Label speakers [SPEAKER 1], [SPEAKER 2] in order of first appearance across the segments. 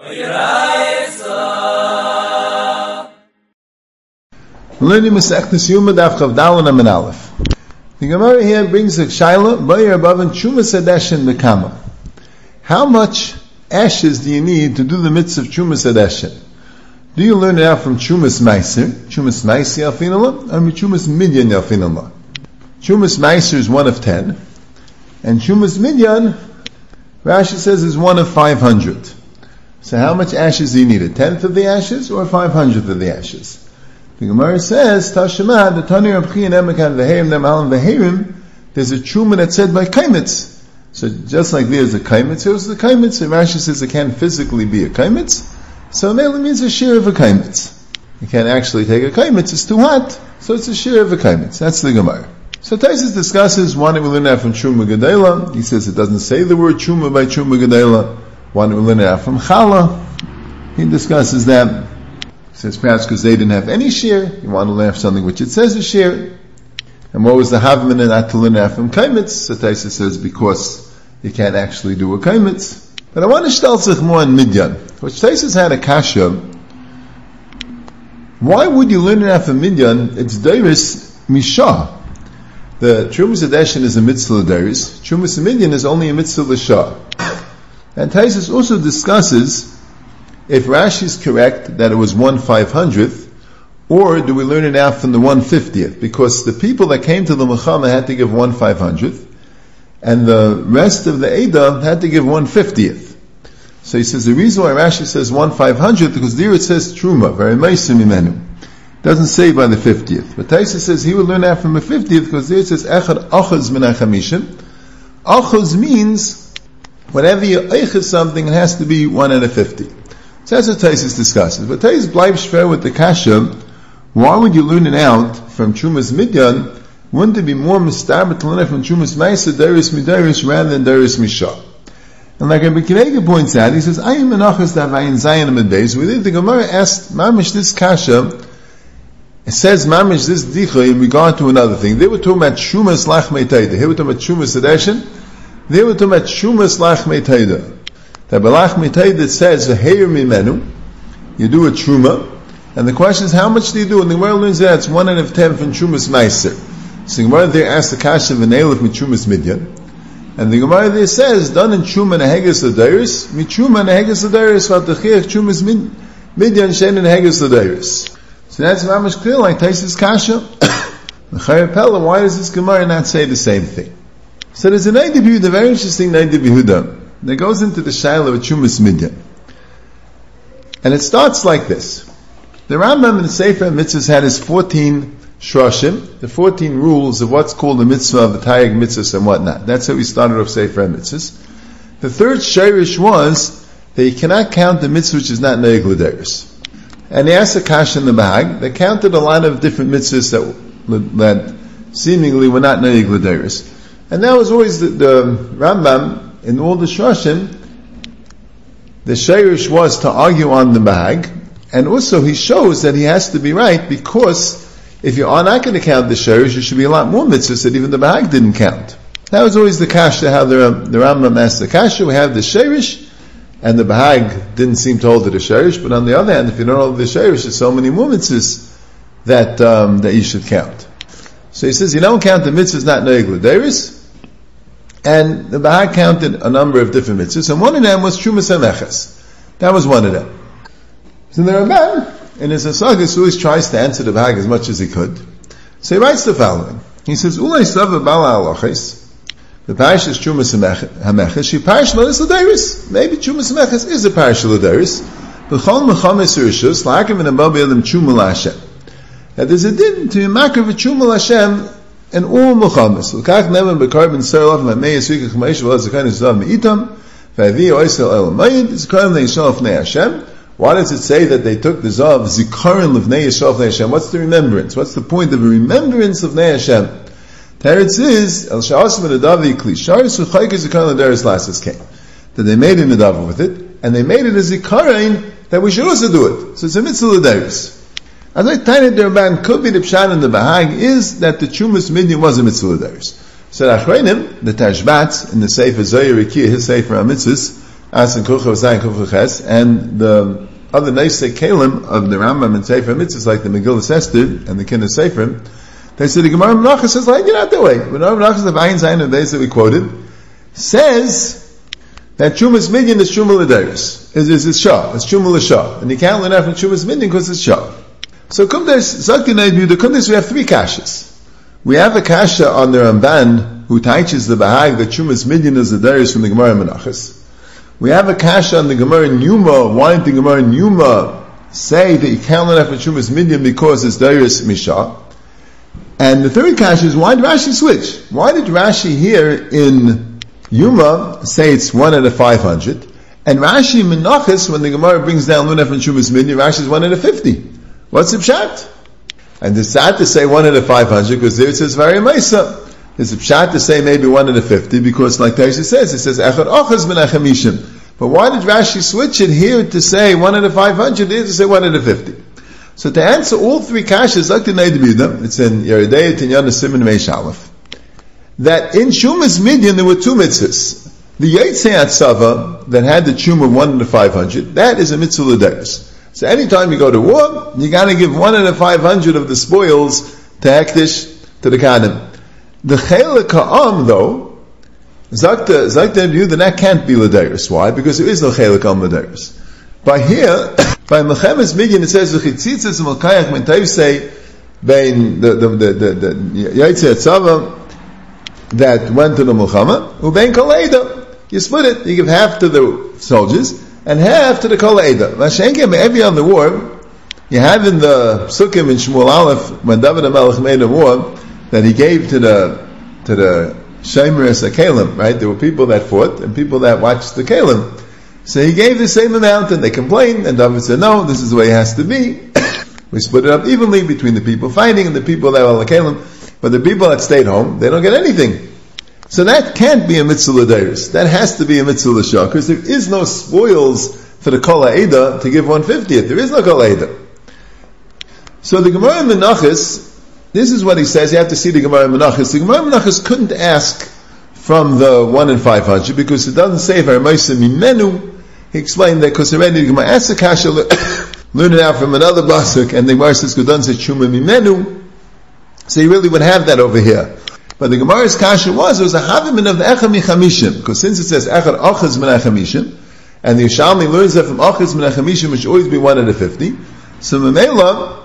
[SPEAKER 1] Learning Masechtas Yuma Daf Chav Daled Amud Aleph. The Gemara here brings a shaila, Bayer Abavan Chumas Adeshin Bekama. How much ashes do you need to do the mitzvah of Chumas Adeshin? Do you learn it out from Chumas Meiser, Chumas Meiser Yalfinallah, or Chumas Midyan Yalfinallah? Chumas Meiser is 1 of 10, and Chumas Midyan, Rashi says, is 1 of 500. So how much ashes do you need? A tenth of the ashes, or 500th of the ashes? The Gemara says, Tashema, the Tani Rabchi and Emekan V'Herim, Nemalam V'Herim, there's a Truma that said by Kaimitz. So just like there's a Kaimitz, here's the Kaimitz, and Rashi says it can't physically be a Kaimitz, so it mainly means a share of a Kaimitz. You can't actually take a Kaimitz, it's too hot, so it's a share of a Kaimitz. That's the Gemara. So Taisus discusses, one we learn out from Truma Gedela, he says it doesn't say the word Truma by Truma Gedela, one we learn out from Chala, he discusses that. He says perhaps because they didn't have any share, you want to learn something which it says a share. And what was the Havman and not to learn out from Kaimitz? So Taisa says because you can't actually do a Kaimitz. But I want to stel sich more on Midyan, which Taisa's had a kasha. Why would you learn it out from Midyan? It's Deiris Mishah. The Trumas Adeshin is a mitzvah Deiris. Trumas Midyan is only a mitzvah L'Shah. And Taisus also discusses if Rashi is correct that it was 1/500th, or do we learn it out from the 1/50th? Because the people that came to the Mechama had to give 1/500th, and the rest of the Eidah had to give 1/50th. So he says the reason why Rashi says 1/500th because there it says Truma, very meisim imenu. Doesn't say by the 50th. But Taisa says he would learn out from the 50th because there it says Echad Achaz min HaChamishim. Achaz means whenever you eichaz something, it has to be 1 out of 50. So that's what Taisus discusses. But Taisus bleibs fair with the kasha. Why would you learn it out from Chumas Midyan? Wouldn't it be more mistaber to learn it from Chumas Meiser, Deiris Mideris, rather than Deiris Mishah? And like Rabbi Kinega points out, he says, Ayim Menachas Davayin Zayin Amadays. We did the Gemara asked Mamish this kasha. It says Mamish this dicha in regard to another thing. They were talking about Chumas Lachmei Taida. Here we're talking about Chumas Adeshin. They were talking about Chumas Lachmei Taida. The Balach Mitay that says V'Heir Mimenu, you do a Truma, and the question is how much do you do? And the Gemara learns that it's 1 out of 10 from Trumas Meiser. So the Gemara there asks the Kasha V'Neilef mit Trumas Midyan, and the Gemara there says done in Truma Neheges L'Deiris, mit Truma Neheges L'Deiris V'Atachich Trumas Midyan Shein Neheges L'Deiris. So that's mamish clear, like Taisus Kasha. The Chayei Pella, why does this Gemara not say the same thing? So there's an Eid Yehuda, very interesting Eid Yehuda, that goes into the Shaila of Chumas Midyan. And it starts like this. The Rambam in the Sefer Mitzvahs had his 14 shroshim, the 14 rules of what's called the mitzvah of the Tayyag mitzvahs and whatnot. That's how we started off Sefer Mitzvahs. The third shirish was that you cannot count the mitzvah which is not Neig L'Deiris. And they asked Akash in the Bahag, they counted a lot of different mitzvahs that seemingly were not Neig L'Deiris. And that was always the Rambam, in all the Shroshim, the Shirish was to argue on the Bahag, and also he shows that he has to be right, because if you are not going to count the Shirish, there should be a lot more mitzvahs that even the Bahag didn't count. That was always the Kasha, how the Rambam asked the Kasha. We have the Shirish, and the Bahag didn't seem to hold to the Shirish, but on the other hand, if you don't hold the Shirish, there's so many more mitzvahs that you should count. So he says, you don't count the mitzvahs not Neig L'Deiris, and the Bahag counted a number of different mitzvahs, and one of them was Trumas HaMeches. That was one of them. So the Ramban, in his Asagas, always tries to answer the Bahag as much as he could. So he writes the following. He says, Ulay Slava Bala Alachis, the parish is Trumas HaMeches, she parish L'Deiris L'Deiris. Maybe Trumas HaMeches is a parish L'Deiris. B'chol Mechames Rishus, L'Akim and Abba B'Yedim Truma L'Hashem. That there's a din to Makar V'Truma L'Hashem, and all Mechames. L'kach neven b'karbon serlof ma'mei yisvikach ma'ish v'la zakayin zav me'itam v'avi oisel el mayid zikarim le'yishal l'fnei Hashem. Why does it say that they took the zav zikarim l'fnei yishal l'fnei Hashem? What's the remembrance? What's the point of a remembrance of Fnei Hashem? Teretz is el sha'asim v'nadavi kli sharis v'chayke zikarim l'deris lasses came. That they made a nadav with it, and they made it a zikarim that we should also do it. So it's a mitzvah l'deris. As I tell you, the Ramban could be the Pshat in the Bahag is that the Chumas Midyan was a mitzvah l'Deiris. So the Achreinim, the Tashbats, in the Sefer Zohar Rikiyah, his Sefer HaMitzvahs, As and Kucha Zayin Kucha Ches, and the other Neisei Kalim of the Rambam and Sefer Mitzvahs, like the Megillah Esther and the Kinder Sefer, they say the Gemara Menachos says like you're not that way. When Gemara Menachos of Ayin Zayin and Beis that we quoted says that Chumas Midyan is Chuma L'Deiros. Is Shah. It's Chuma L'Shah. And you can't learn that from Chumas Midyan because it's Shah. So Kumdes, Zakti Neidbu, the Kumdes, we have three kashas. We have a kasha on the Ramban, who teaches the Bahag that Chumas Midyan is the Deiros from the Gemara Menachos. We have a kasha on the Gemara Numa. Why did the Gemara Numa say that you can't learn that from Chumas Midyan because it's Deiros Mishah? And the third kasha is, why did Rashi switch? Why did Rashi here in Yuma say it's 1 out of 500? And Rashi Menachos, when the Gemara brings down Lunaf and Chumas Midyan, Rashi is 1 out of 50. What's the pshat? And it's sad to say 1 out of 500 because there it says very Maisa. It's a pshat to say maybe 1 out of 50 because like Taisha says, it says Echad Ochaz Ben Achamishim. But why did Rashi switch it here to say 1 out of 500, here to say 1 out of 50? So to answer all three kashas, like the Neidbida, it's in Yeridei Tinyana Siman Meish Aleph, that in Chumas Midyan there were two mitzvahs. The Yetzei Atzava that had the Chuma 1 out of 500, that is a mitzvah l'deiros. So anytime you go to war, you gotta give 1 out of 500 of the spoils to Hektish, to the Kanim. The Chelek Ha'am though, Zakta view that can't be l'deiros. Why? Because there is no Chelek Ha'am l'deiros. By here, by Mechemes Midyan it says, V'chitzitzes Melkayach Men Teivsei, Bein the Yetzei Atzava that went to the Mulchama, Ubein Kol Eida. You split it, you give half to the soldiers, and half to the Kol Eida. Vashenkem, every other war, you have in the Sukkim in Shmuel Aleph, when David HaMelech made a war, that he gave to the Shemeres HaKelim, right? There were people that fought, and people that watched the Kelim. So he gave the same amount, and they complained, and David said, no, this is the way it has to be. We split it up evenly between the people fighting and the people that were the Kelim, but the people that stayed home, they don't get anything. So that can't be a mitzvah l'deiros. That has to be a mitzvah l'shah, because there is no spoils for the kol ha'eda to give 1/50th. There is no kol ha'eda. So the Gemara in Menachos, this is what he says. You have to see the Gemara in Menachos. The Gemara in Menachos couldn't ask from the 1 in 500 because it doesn't say v'armaisa mimenu. He explained that because already the Gemara asked the kasha, learn it out from another pasuk, and the Gemara says Gudan said shuma mimenu. So you really would have that over here. But the Gemara's kasha was a havimin of the echad michamishim, because since it says echad ochaz min achamishim, and the Yishalmi learns that from ochaz min achamishim, which should always be 1 out of 50. So Mamela,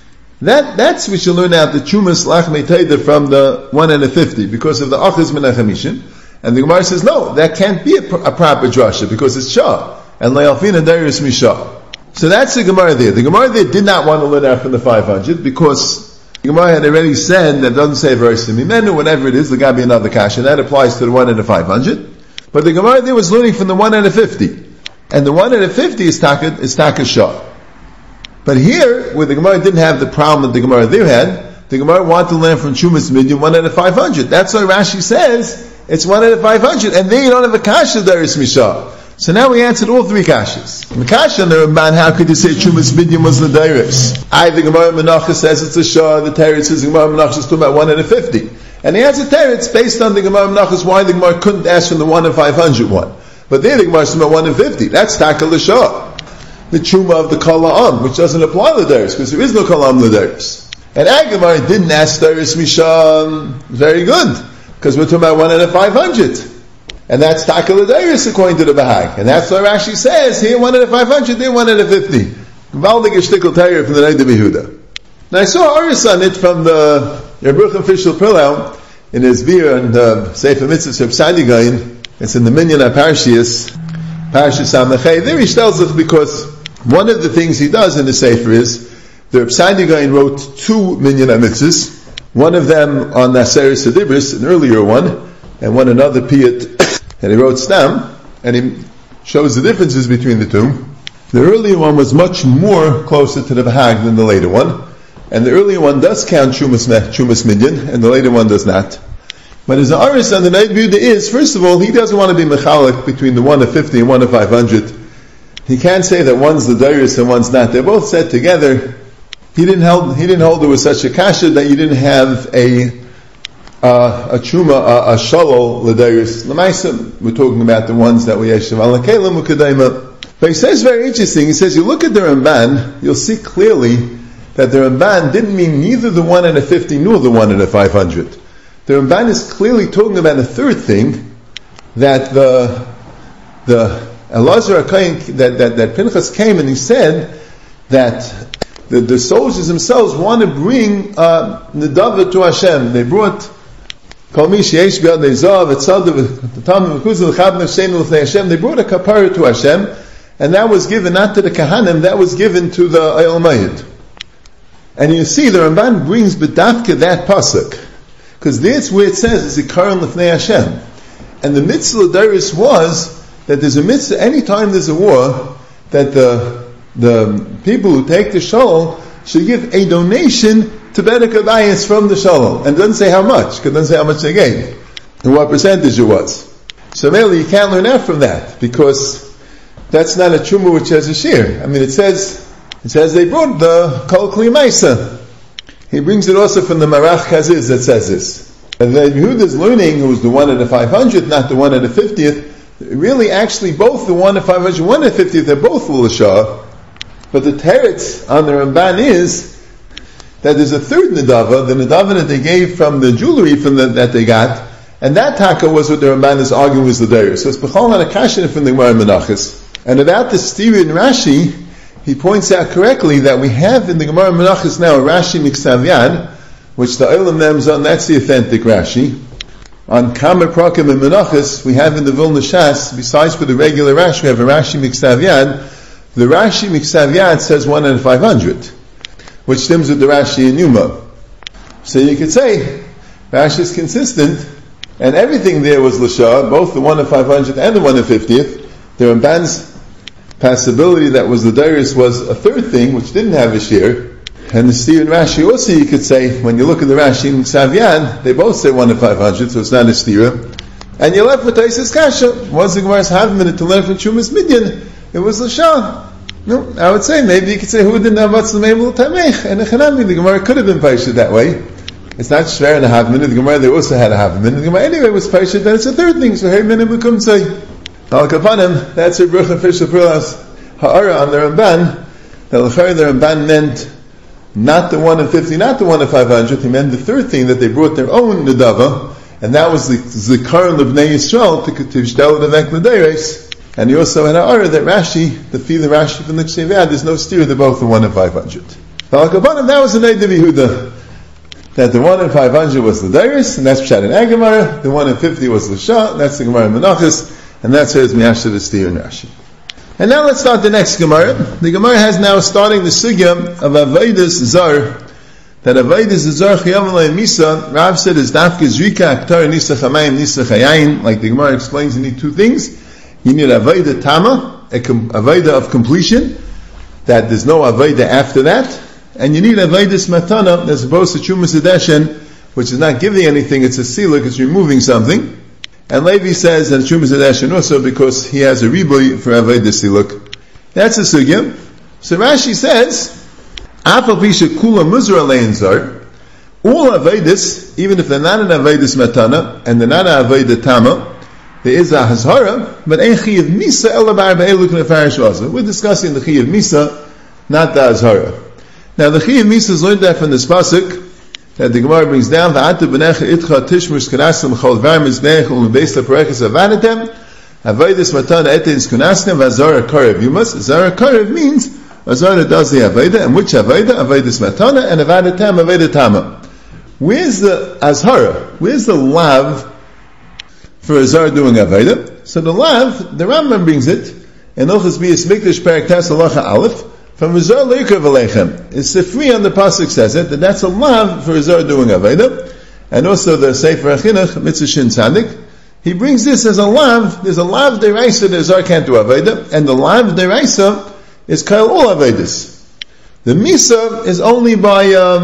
[SPEAKER 1] that's we should learn out the chumas lachmei teida from the 1 out of 50 because of the ochaz min achamishim. And the Gemara says no, that can't be a proper drasha because it's shah and le'alfina deiros mishah. So that's the Gemara there. The Gemara there did not want to learn out from the 500 because the Gemara had already said that it doesn't say verse mimenu, whatever it is, there got to be another kasha, and that applies to the 1 out of 500. But the Gemara there was learning from the 1 out of 50. And the 1 out of 50 is taka shah. But here, where the Gemara didn't have the problem that the Gemara there had, the Gemara wanted to learn from Chumas Midyan 1 out of 500. That's why Rashi says it's 1 out of 500. And then you don't have a kasha deiros mishah. So now we answered all three kashas. The kasha on the Ramban, how could you say Chumas Midyan was the deiros? The Gemara Menachos says it's a shah, the Teretz says the Gemara Menachos is talking about 1 out of 50. And he has a Teretz based on the Gemara Menachos why the Gemara couldn't ask from the 1 in 500 one. But there the Gemara is talking about 1 in 50. That's Taka l'shah. The Chuma of the Kol Ha'am, which doesn't apply to the deiros, because there is no Kol Ha'am l'deiros. And Gemara didn't ask deiros mishah, very good, because we're talking about 1 out of 500. And that's Taka l'deiros according to the Bahag. And that's why Rashi says, here 1 out of 500, there 1 out of 50. Valdig Ishtikal Torah from the Noda B'Yehuda. Now I saw Aris on it from the Yerbruchim Fishel Perlau in his beer and Sefer Mitzvahs of Sadigain. It's in the Minyan HaParshias, Parshas Samachay. There he tells us because one of the things he does in the Sefer is the Reb Sadigain wrote 2 Minyan HaMitzvahs, one of them on Naseres Hadibris, an earlier one, and one another Piyat, and he wrote Stam, and he shows the differences between the two. The earlier one was much more closer to the Bahag than the later one, and the earlier one does count Chumas Midyan, and the later one does not. But his Aris on the Noda B'Yehuda is, first of all, he doesn't want to be mechalik between the 1 of 50 and 1 of 500. He can't say that one's the deiros and one's not. They're both set together. He didn't hold there was such a kasha that you didn't have a a truma, a shalol l'deiris l'maisa. We're talking about the ones that we yeshiv al kelim u'kedema. But he says very interesting. He says, you look at the Ramban, you'll see clearly that the Ramban didn't mean neither the 1 and a 50 nor the 1 and a 500. The Ramban is clearly talking about a third thing, that the Elazar HaKohen, that Pinchas came and he said that the soldiers themselves want to bring Nedava to Hashem. They brought Kol Mi Sheyesh B'Yad Nezav Etzav V'Tamim V'Kuzah L'Chav Nefsheinu L'Fnei Hashem. They brought a kapara to Hashem, and that was given not to the Kahanim, that was given to the Oyel Mayid. And you see, the Ramban brings B'davka that pasuk, because that's where it says, Zikaron L'Fnei Hashem. And the mitzvah L'Deiris was that there's a mitzvah, anytime there's a war, that the people who take the shalom should give a donation to Bedek Abayis from the shalom. And it doesn't say how much, because it doesn't say how much they gave, and what percentage it was. So really, you can't learn that from that, because that's not a truma which has a shear. I mean, it says they brought the Kol Kli Maisa. He brings it also from the Marach Kaziz that says this. And then Yehuda's learning, who was the 1 and the 500, not the 1 and the 50th, really actually both the 1 and 500, 1 and 50th, they're both L'Shah. But the teretz on the Ramban is that there's a third Nedava, the Nedava that they gave from the jewelry that they got, and that taka was what the Ramban is arguing was the Deir. So it's B'chol HaNakashin from the Gemara Menachos. And about the Stiri in Rashi, he points out correctly that we have in the Gemara Menachos now a Rashi Miksav Yad, which the Olam names on, that's the authentic Rashi. On Kamer Prakim and Menachos, we have in the Vilna Shas, besides for the regular Rashi, we have a Rashi Miksav Yad. The Rashi Miksav Yad says 1 and 500, which stems with the Rashi in Yuma. So you could say, Rashi is consistent, and everything there was L'Shah, both the 1 and 500 and the 1 and 50th. The Ramban's possibility that was the Dairis was a third thing, which didn't have a shear. And the Steve and Rashi also, you could say, when you look at the Rashi in Savyan, they both say 1 and 500, so it's not a stira. And you're left with Taisis Kasha. Once the Gemara's half a minute to learn from Chumas Midyan, it was L'Shah. No, I would say, maybe you could say, who didn't have Matzah Meimel Tamech? And the Gemara could have been Paisha that way. It's not shver in a half minute. The Gemara, they also had a half a minute. The Gemara anyway was Paisha, then it's a third thing. So, hey, minute we come say, Al Kapanim, that's your Bruch and Fish of Prulas Ha'ara on the Ramban, that L'chari the Ramban meant not the 1 and 50, not the 1 and 500, he meant the third thing, that they brought their own Nedava, and that was the Zikaron of Bnei Yisrael, to Shtel Devek L'Deiris. And he also had an Ara that Rashi, the Fi the Rashi from the Kshevad, there's no steer, they're both the 1 and 500. Al Kapanim, that was the Neid of Yehuda, that the 1 and 500 was the Deiris, and that's Pshat and Agamara, the 1 and 50 was the Shah, that's the Gemara Menachos, and that's where it's Miyashta the Steer and Rashi. And now let's start the next Gemara. The Gemara has now starting the sugya of Avodas Zar, that Avodas Zar Chiyam Alei Misa, Rav said is Dafke Zrika Aktar Nisa Chamayim Nisa Chayayin, like the Gemara explains, you need two things. You need Avodah Tama, Avodah of completion, that there's no Avodah after that, and you need Avodas Matana, as opposed to Chumas Adeshen, which is not giving anything, it's a siluk, it's removing something. And Levi says that Chumas Adeshen also because he has a riboy for Avodah Siluk. That's a sugya. So Rashi says, Afal Pisha Kula Muzra Lein Zar, all Avodas, even if they're not an Avodas Matana, and they're not an Avodah Tama, there is a Hazara, but Ein Chiyav Misa Ela Bar Be'eluk Nefarish Vaza. We're discussing the Chiyav Misa, not the Hazara. Now the Chiyav Misa is learned that from this pasuk, that the Gemara brings down, V'ata b'necha itcha tishmush k'nasem chol var mizbeach u'lebeis le'parechas avanetem, Avodas matana etins k'nasem v'azara karev. You must, Zara karev means, Azara does the Avodah, and which Avodah? Avodas matana, and Avanetem, Avodah tama. Where's the Azara? Where's the lav for Azara doing Avodah? So the lav, the Rambam brings it, in Ilchos Biyas Mikdash Perek Tes Halacha Aleph, from Azar Leikav Aleichem. It's Sifri on the pasuk says it, that that's a lav for Azar doing Avodah, and also the Sefer HaChinuch, Mitzvah Shin Tzadik, he brings this as a lav. There's a lav deraisa that Azar can't do Avodah, and the lav deraisa is Kail all Avodas. The Misa is only by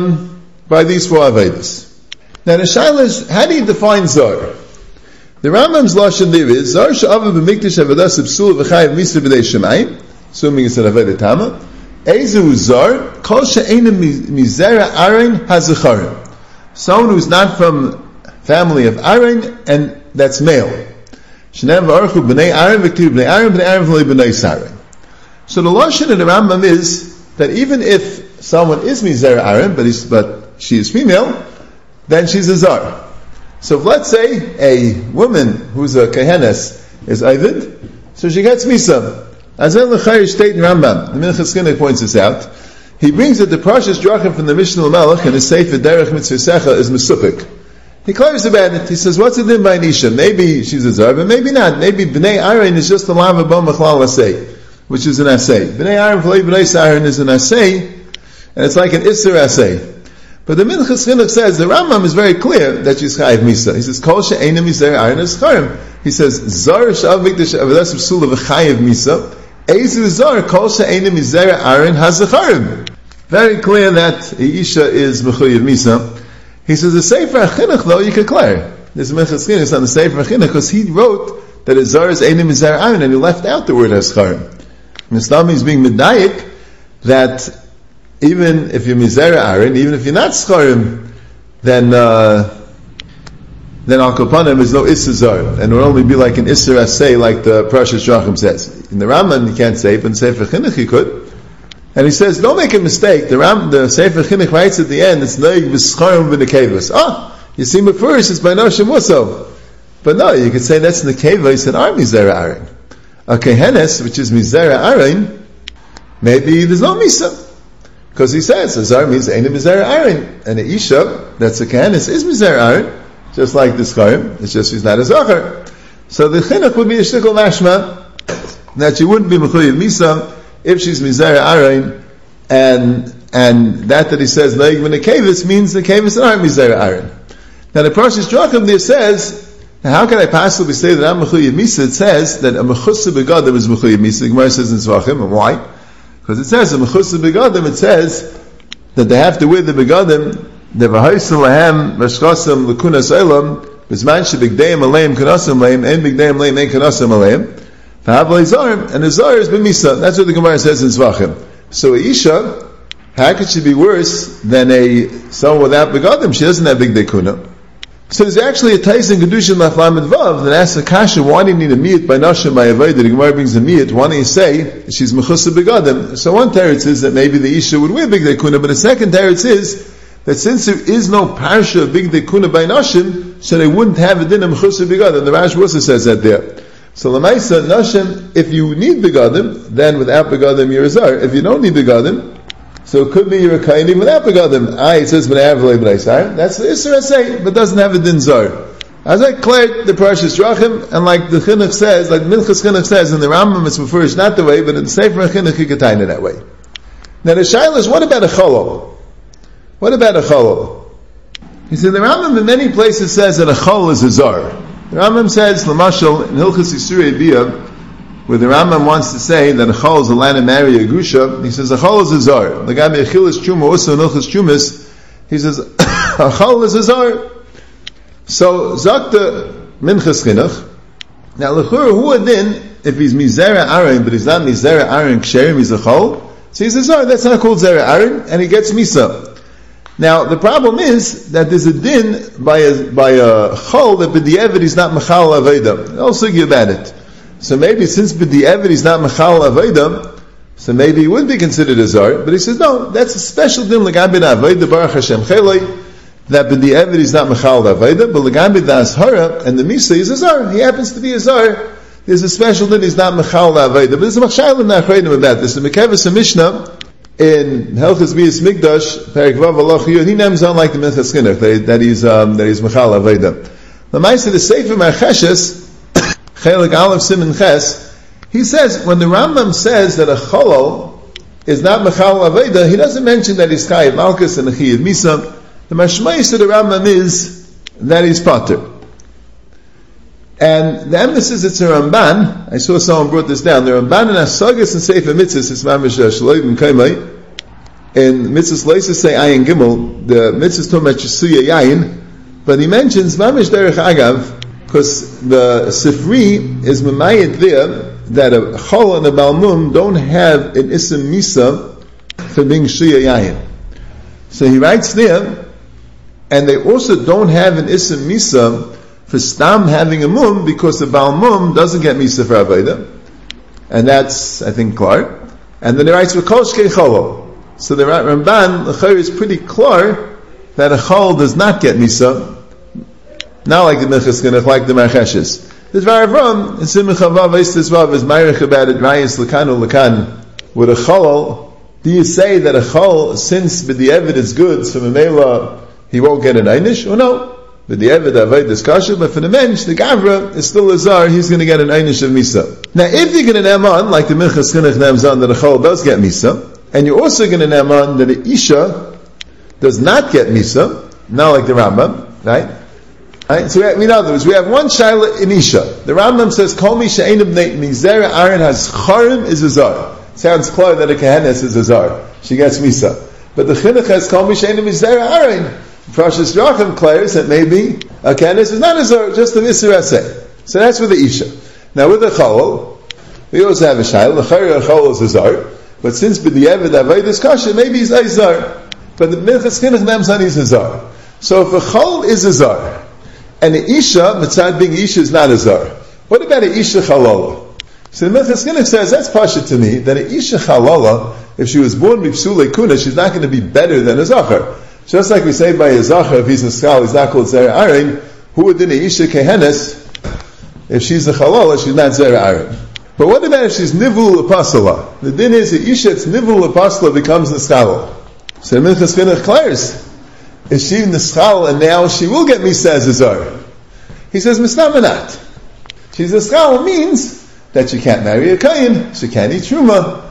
[SPEAKER 1] these four Avodas. Now the Shaila is, how do you define Zar? The Rambam's Lashon there is, Zar she'avav b'mikdash avodas b'sul v'chayiv Misa b'dei Shemayim, assuming it's an Avodah Tama. Ezu Zar, Kol she'ena mizera arein hazacharim. Someone who's not from family of Aaron, and that's male. Shneim v'archu b'nei Aaron v'ktiv b'nei Aaron v'lei b'nei Sarai. So the lashon of the Rambam is that even if someone is mizera Aaron, but she is female, then she's a zar. So if, let's say, a woman who's a kahenes is Ovid, so she gets misa. As El L'chayr state in Rambam, the Minchas Chinuch points this out. He brings that the Parshas Drachim from the Mishnah L'Melech and his Sefer Derech Mitzvah is Mesupik. He clears about it. He says, what's the din by Nisha? Maybe she's a zar, but maybe not. Maybe B'nai Aaron is just a lava b'm machlal asay, which is an assay. B'nai Aaron v'lei b'nai Aaron is an assay, and it's like an Isser assay. But the Minchas Chinuch says, the Rambam is very clear that she's chayiv misa. He says, kol she'eina mizera Aaron is charim. He says, zar sh'av mikdash avadas v'sula v'chayiv misa, ezu zar kol she'eina mizera Aaron has a charim. Very clear that Isha is mechuyev misa. He says, the Sefer HaChinuch, though, you can clear. There's a Minchas Chinuch on the Sefer HaChinuch, because he wrote that a zar is eina mizera Aaron, and he left out the word hascharim. Misnami is being medayik that even if you're mizera Aaron, even if you're not scharim, then al kapanim is no isser zar, and it will only be like an isser asay, like the Parshas Drachim says. In the Rambam you can't say, but in Sefer Chinuch you could. And he says, don't make a mistake. The Sefer Chinuch writes at the end, it's noig b'scharim v'nekevus. You see, but first it's by noshim muso. But no, you could say that's nekevus and our mizera Aaron. A kehenes, which is mizera Aaron, maybe there's no misa. Because he says, Azar means Eina Mizera Aaron. And a Isha, that's a Kahanis, is Mizera Aaron, just like the Scharim, it's just she's not a Zachar. So the Chinuch would be a Shtikol Mashma, that she wouldn't be Mechuyev Misa, if she's Mizera Aaron, and that he says, Noig V'nekevis, means the Kevis aren't Mizera Aaron. Now the Parshas Drachim there says, how can I possibly say that I'm Mechuyev Misa? It says that a Mechusa Begadim is Mechuyev Misa. The Gemara says in Zvachim, and why? Because it says in Mechusa Begadim, it says that they have to wear the Begadim, the V'haisel Lahem, V'shchasam, L'kunas Eilam, V'zman Shebigdeim Aleim, Kunasam Aleim, En Bigdeim Aleim, En Kunasam Aleim, V'hav Le'zar, and the Zar is B'misa. That's what the Gemara says in Zvachim. So a Isha, how could she be worse than someone without Begadim? She doesn't have Bigdei Kuna. So there's actually a Tais in Kedushin Laflam Vav that asks the Kasha, why do you need a miyat by Nashim by Avodah? The Gemara brings a miyat. Why don't you say she's mechusa begadim? So one teretz is that maybe the Isha would wear bigdei kuna, but the second teretz is that since there is no parsha of bigdei kuna by Nashim, so they wouldn't have a din of mechusa begadim. The Rash also says that there. So Lamaisa Nashim, if you need begadim, then without begadim you're a zar. If you don't need begadim, so it could be you're a kaini without begadim. It says that's the Isra say, but doesn't have a din zar. As I cleared the Parshas Drachim, and like the Chinuch says, like Minchas Chinuch says, in the Rambam it's referred not the way, but in the Sefer Chinuch you could tie it that way. Now the Shaila is, what about a cholol? What about a cholol? He said the Rambam in many places says that a chol is a zar. The Rambam says, Lamashal, in Hilchas Yisurei Biyah, where the Rambam wants to say that a chol is a land of Mary a Gusha, he says a chol is a zar. The guy Mechilas Chuma, also in Hilchas Chumas, he says a chol is a zar. So Zakta Minchas Chinuch. Now Lechur, who adin if he's Mizera Aaron, but he's not Mizera Aaron Ksherim, he's a chol? So he says, that's not called Zera Aaron, and he gets Misa. Now the problem is that there's a din by a chol that b'di'evet is not mechal aveda. I'll sugi about it. So maybe since b'di'evet is not mechal aveda, so maybe he wouldn't be considered a zar. But he says no, that's a special din l'gabed aveda baruch Hashem chelei, that b'di'evet is not mechal aveda, but l'gabed ha'ashara and the misa is a zar. He happens to be a zar. There's a special din he's not mechal aveda, but there's a machshayim nachreidim about this. The Mekevus Mishnah in Helchas Bias Mikdash, Perek Vav Alach Yud, he names on like the Minchas Chinuch that he's Mechal Aveda. The Ma'aseh the Sefer Marcheshes, Chelik Aleph Siman Ches, he says when the Rambam says that a cholol is not Mechal Aveda, he doesn't mention that he's Chayiv Malkus and a Chayiv Misa. The Mashmais of the Rambam is that he's Pater. And the emphasis, it's a Ramban. I saw someone brought this down. The Ramban in Asagas and Sefer Mitzvahs, it's Mamish Shloim and Kaimai. In Mitzvahs Leisus say Ayin Gimel, the Mitzvahs talking about Chisuya Yayin, but he mentions Mamish Derech Agav, because the Sifri is Mamayit there, that a Chol and a Balmum don't have an Isim Misa for being Shuya Yayin. So he writes there, and they also don't have an Issa Misa for Stam having a Mum, because the Baal Mum doesn't get Misa for Avodah. And that's, I think, clear. And then he writes, V'kol Shkei Cholol. So the Ramban, the Chayr, is pretty clear that a Chol does not get Misa, not like the Minchas Chinuch, like the Marcheshes. The Dvar Avram, in Simcha Vav, Eistes Vav, is Meirich about it, Rayis Lekanu Lekan. With a Chol, do you say that a Chol, since B'di'evid is good, so Memela, he won't get an Einish, or no? B'di'evid Avoid is Kasher, but for the Mensch, the Gavra is still a Zar, he's going to get an Einish of Misa. Now, if you're going to name on, like the Minchas Chinuch names on, that a Chol does get Misa, and you're also going to name on that a Isha does not get Misa, not like the Rambam, right? Right? So in other words, we have one Shaila in Isha. The Rambam says, Kol mi she'ein b'nei mizera Aaron has charim is a Zar. Sounds clear that a Kehenes is a Zar. She gets Misa. But the Chinuch has Kol mi she'ein b'nei Aaron. Parashas Drachim declares that maybe a Kehenes is not a Zar, just a Isser Aseh. So that's with the Isha. Now with the Chol, we also have a Shaila. The Chol is a Zar. But since b'di'evid avoid is kasher, maybe he's a Zar. But the Minchas Chinuch names on he's a Zar. So if a Chol is a Zar, and the Isha, Mitzad being Isha, is not a Zar. What about an Isha Chalala? So the Minchas Chinuch says, that's Pasha to me, that an Isha Chalala, if she was born Mipsule Kuna, she's not going to be better than a Zachar. Just like we say by a Zachar, if he's a Schal, he's not called Zera Aaron, who would then an Isha Kehenes, if she's a Chalala, she's not Zera Aaron. But what about if she's Nivul Apostala? The din is that Isha, it's Nivul Apostala, becomes Neschal. So the Minchas Chinuch declares, is she Neschal, and now she will get Misa as a Zar? He says, Mistamanat. She's a Neschal means that she can't marry a Kayin, she can't eat Truma.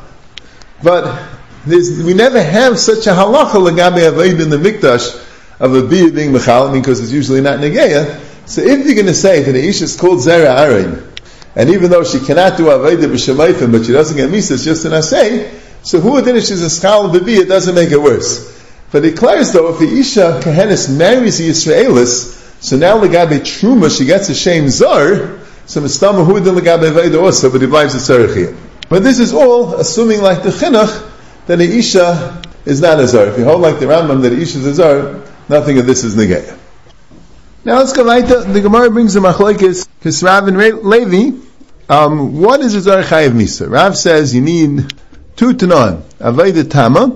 [SPEAKER 1] But we never have such a halacha l'gabe avoid in the Mikdash of a bia being Mechal, because it's usually not Negeya. So if you're going to say that the Isha is called Zera Aaron, and even though she cannot do Avodah b'Shamayfim, but she doesn't get Misa, it's just an Asay, so who would if she's a Schal of it doesn't make it worse. But it declares though, if the Isha Kehenis marries the Yisraelis, so now Legabe Truma, she gets a shame Zar, so Mistama who did Legabe Veda also, but he blives a Tzarechiyah. But this is all assuming like the Chinuch, that the Isha is not a Zar. If you hold like the Rambam that the Isha is a Zar, nothing of this is Negeya. Now let's go later. The Gemara brings the Machlokes, because Rav and Levi, what is a Zar Chayiv Misa? Rav says you need two Tanan, Avodah Tama,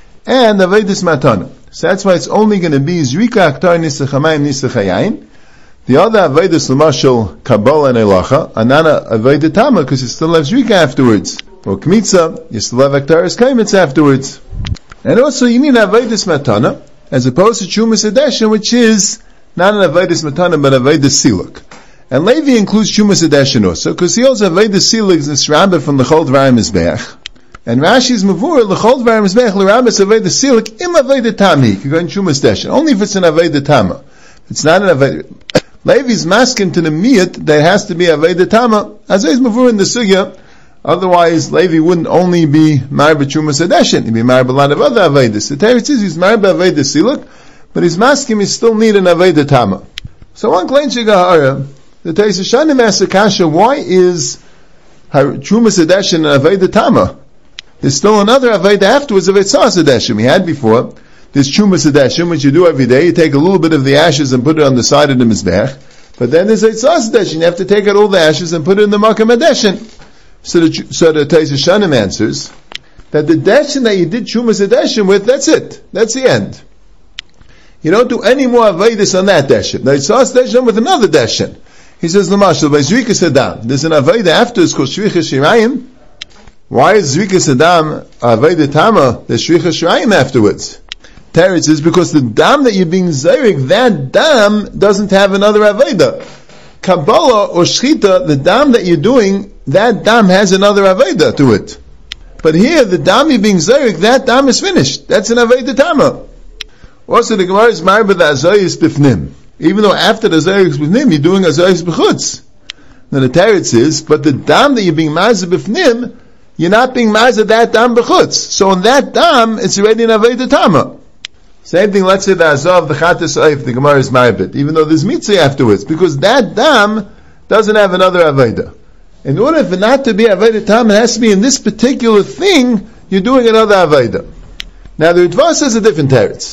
[SPEAKER 1] and Avodas Matana. So that's why it's only going to be Zrika Aktar Nisa Chamayim Nisa Chayayin. The other Avodas L'mashal Kabbalah and Elacha, Anana Avodah Tama, because you still have Zrika afterwards. Or Kmitza, you still have Aktaris Kaimitz afterwards. And also you need Avodas Matana, as opposed to Chumas Edeshin, which is not an Avodas Matana, but Avodas Siluk. And Levi includes Chumas Edeshin also, because he also Avodas Siluk is this Rabbah from the Chol Dvarim Mizbeach. And Rashi's Mavur, l'chol dvarim mizbech l'rabbis avodah silik im avodah tami. You can go in Chumas Deshin. Only if it's an avodah tama. It's not an avodah. Levi's masking to the miyat that has to be avodah tama. As is Mavur in the sugya. Otherwise, Levi wouldn't only be marba Chumas Deshin. He'd be marba a lot of other avodas. The Torah says he's marba avodah silik, but his masking is still need an avodah tama. So one klein shigahara, the Torah says Shanim asks Akasha, why is Chumas Deshin an avodah tama? There's still another Avodah afterwards of Eitzah Sedeshim. We had before, there's Chumas Sedeshim, which you do every day. You take a little bit of the ashes and put it on the side of the Mizbech. But then there's Eitzah Sedeshim. You have to take out all the ashes and put it in the Makam Adeshin. So the Teis Shanim answers that the Deshin that you did Chumas Sedeshim with, that's it. That's the end. You don't do any more Avodas on that Deshin. The Eitzah Sedeshim with another Deshin. He says, L'mashal, by Zrika Sedam, there's an Avodah after, it's called Shricha Shirayim. Why is Zrika Saddam Avodah Tama, the Shricha Shirayim afterwards? Teretz is because the dam that you're being Zayrik, that dam doesn't have another Avodah. Kabbalah or Shchita, the dam that you're doing, that dam has another Avodah to it. But here, the dam you're being Zayrik, that dam is finished. That's an Avodah Tama. Also, the Gemara is married with the Azayis Bifnim. Even though after the Azayis Bifnim, you're doing Azayis B'chutz. Now the Teretz is, but the dam that you're being Mazah Bifnim, you're not being mazah that dam b'chutz. So in that dam, it's already an avodah tama. Same thing, let's say the azov, the chatas oif, the Gemara is maribit, even though there's mitzvah afterwards, because that dam doesn't have another avodah. In order for not to be avodah tama, it has to be in this particular thing, you're doing another avodah. Now the Ritva says a different teretz.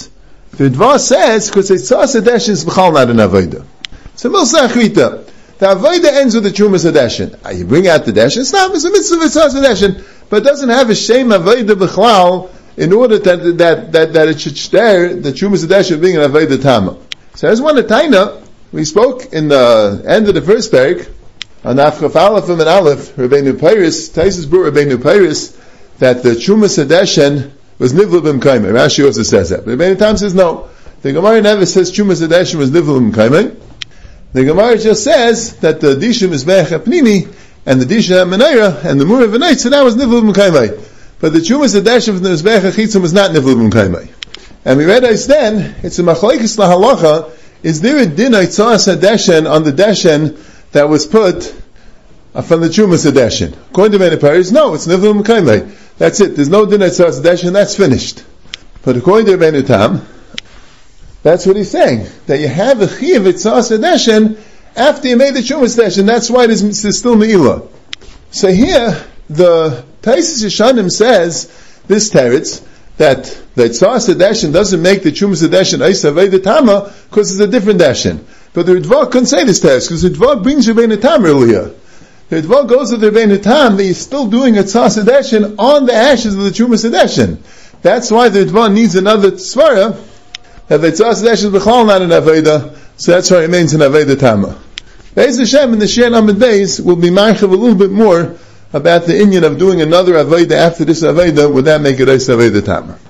[SPEAKER 1] The Ritva says, because Eitzas Hadeshin is b'chal not an Avodah. So Milsa Achrita. The Avodah ends with the Trumas Hadeshin. You bring out the Deshin, it's not, it's a mitzvah of Eitzas Hadeshin, but it doesn't have a Shem Avodah b'chlal in order that it should share the Trumas Hadeshin being an Avodah Tama. So as one Taina, we spoke in the end of the first parak, on Afchaf Aleph and Aleph, Rabbeinu Peiris, Taisus brought Rabbeinu Peiris, that the Trumas Hadeshin was Nivla B'Mkaimei. Rashi also says that. But Rabbeinu Tam says no. The Gemara never says Trumas Hadeshin was Nivla B'Mkaimei. The Gemara just says that the Dishim is Me'ach HaPnimi, and the Dishim HaMenaira, and the Murav HaNait, so that was Nivla B'Mkaimei. But the Trumas Hadeshin from the Mizbech HaChitzim was not Nivla B'Mkaimei. And we read this then, it's a Machlekes LaHalacha, is there a din Eitzas Hadeshin on the Deshin that was put from the Trumas Hadeshin? According to many parents, no, it's Nivla B'Mkaimei. That's it. There's no din Eitzas Hadeshin, that's finished. But according to Rabbeinu Tam, that's what he's saying. That you have a Chiv Eitzas Hadeshin after you made the Trumas Hadeshin. That's why there's still Me'ilah. So here, the Taisus Yeshanim says, this teretz, that the Eitzas Hadeshin doesn't make the Trumas Hadeshin Eisa Veda Tama, because it's a different Deshin. But the Ritva couldn't say this teretz, because the Ritva brings Rabbeinu Tam earlier. The Ritva goes to the Rabbeinu Tam that he's still doing Eitzas Hadeshin on the ashes of the Trumas Hadeshin. That's why the Ritva needs another Svara, that the Eitzas Hadeshin is B'chal not an Aveda, so that's why it remains an Aveda Tama. Be'ez Hashem, in the Shir Amid Beis, will be marchav a little bit more about the inyan of doing another Aveda after this Aveda, would that make it Eis Aveda Tama?